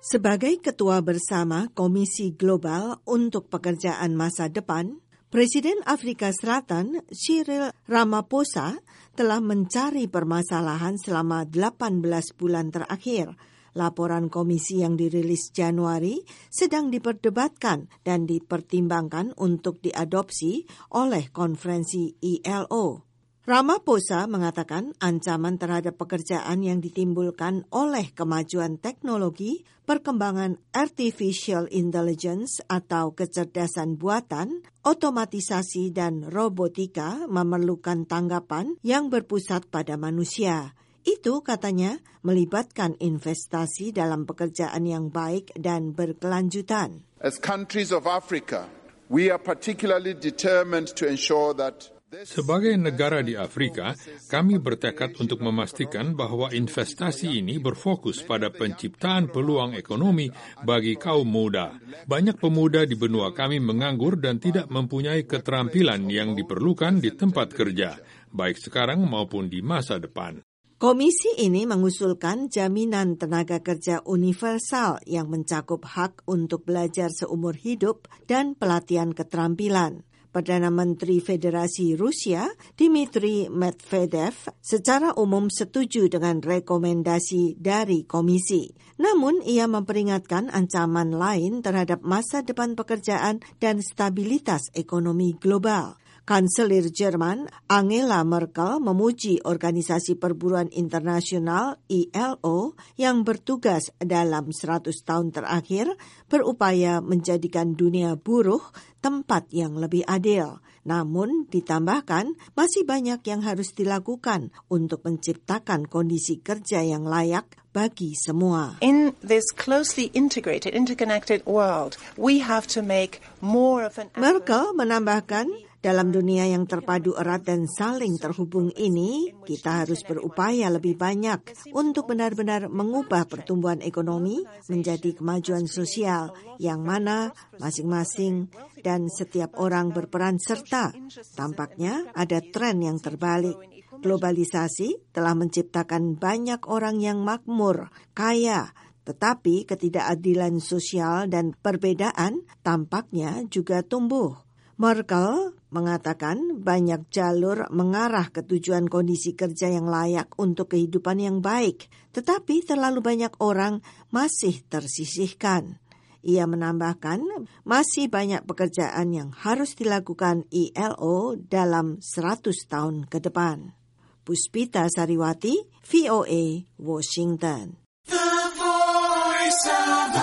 Sebagai Ketua Bersama Komisi Global untuk Pekerjaan Masa Depan, Presiden Afrika Selatan Cyril Ramaphosa telah mencari permasalahan selama 18 bulan terakhir. Laporan komisi yang dirilis Januari sedang diperdebatkan dan dipertimbangkan untuk diadopsi oleh konferensi ILO. Ramaphosa mengatakan ancaman terhadap pekerjaan yang ditimbulkan oleh kemajuan teknologi, perkembangan artificial intelligence atau kecerdasan buatan, otomatisasi dan robotika memerlukan tanggapan yang berpusat pada manusia. Itu, katanya, melibatkan investasi dalam pekerjaan yang baik dan berkelanjutan. As countries of Africa, we are particularly determined to ensure that sebagai negara di Afrika, kami bertekad untuk memastikan bahwa investasi ini berfokus pada penciptaan peluang ekonomi bagi kaum muda. Banyak pemuda di benua kami menganggur dan tidak mempunyai keterampilan yang diperlukan di tempat kerja, baik sekarang maupun di masa depan. Komisi ini mengusulkan jaminan tenaga kerja universal yang mencakup hak untuk belajar seumur hidup dan pelatihan keterampilan. Perdana Menteri Federasi Rusia, Dmitry Medvedev, secara umum setuju dengan rekomendasi dari komisi. Namun, ia memperingatkan ancaman lain terhadap masa depan pekerjaan dan stabilitas ekonomi global. Kanselir Jerman Angela Merkel memuji Organisasi Perburuan Internasional ILO yang bertugas dalam 100 tahun terakhir berupaya menjadikan dunia buruh tempat yang lebih adil. Namun ditambahkan masih banyak yang harus dilakukan untuk menciptakan kondisi kerja yang layak bagi semua. In this closely integrated, interconnected world, we have to make more of an effort. Merkel menambahkan, dalam dunia yang terpadu erat dan saling terhubung ini, kita harus berupaya lebih banyak untuk benar-benar mengubah pertumbuhan ekonomi menjadi kemajuan sosial yang mana masing-masing dan setiap orang berperan serta. Tampaknya ada tren yang terbalik. Globalisasi telah menciptakan banyak orang yang makmur, kaya, tetapi ketidakadilan sosial dan perbedaan tampaknya juga tumbuh. Merkel mengatakan banyak jalur mengarah ke tujuan kondisi kerja yang layak untuk kehidupan yang baik, tetapi terlalu banyak orang masih tersisihkan. Ia menambahkan masih banyak pekerjaan yang harus dilakukan ILO dalam 100 tahun ke depan. Puspita Sariwati, VOA, Washington. The Voice of